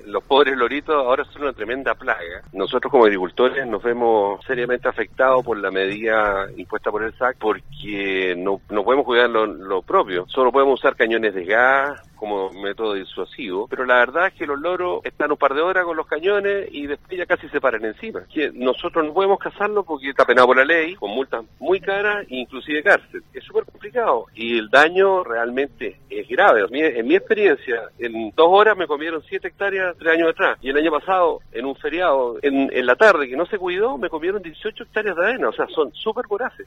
los pobres loritos ahora son una tremenda plaga. Nosotros como agricultores nos vemos seriamente afectados por la medida impuesta por el SAC porque no podemos cuidar lo propio. Solo podemos usar cañones de gas como método disuasivo, pero la verdad es que los loros están un par de horas con los cañones y después ya casi se paran encima. Que nosotros no podemos cazarlos porque está penado por la ley, con multas muy caras e inclusive cárcel. Es súper complicado y el daño realmente es grave. En mi experiencia, en 2 horas me comieron 7 hectáreas 3 años atrás, y el año pasado, en un feriado, en la tarde que no se cuidó, me comieron 18 hectáreas de avena. O sea, son súper voraces.